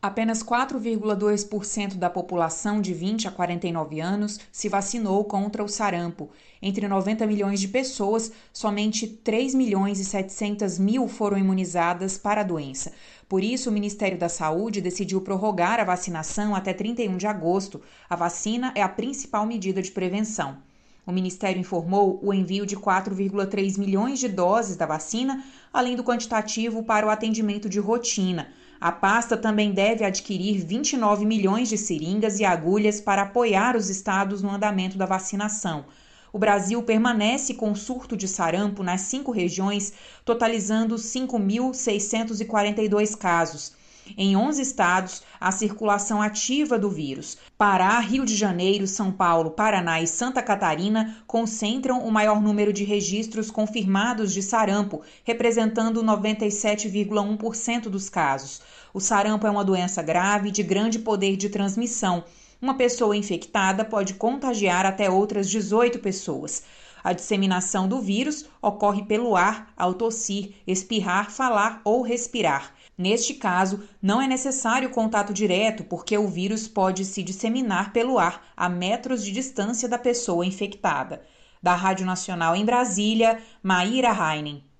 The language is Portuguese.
Apenas 4,2% da população de 20 a 49 anos se vacinou contra o sarampo. Entre 90 milhões de pessoas, somente 3 milhões e 700 mil foram imunizadas para a doença. Por isso, o Ministério da Saúde decidiu prorrogar a vacinação até 31 de agosto. A vacina é a principal medida de prevenção. O Ministério informou o envio de 4,3 milhões de doses da vacina, além do quantitativo para o atendimento de rotina. A pasta também deve adquirir 29 milhões de seringas e agulhas para apoiar os estados no andamento da vacinação. O Brasil permanece com surto de sarampo nas 5 regiões, totalizando 5.642 casos. Em 11 estados, há circulação ativa do vírus. Pará, Rio de Janeiro, São Paulo, Paraná e Santa Catarina concentram o maior número de registros confirmados de sarampo, representando 97,1% dos casos. O sarampo é uma doença grave de grande poder de transmissão. Uma pessoa infectada pode contagiar até outras 18 pessoas. A disseminação do vírus ocorre pelo ar, ao tossir, espirrar, falar ou respirar. Neste caso, não é necessário contato direto, porque o vírus pode se disseminar pelo ar a metros de distância da pessoa infectada. Da Rádio Nacional em Brasília, Maíra Heinen.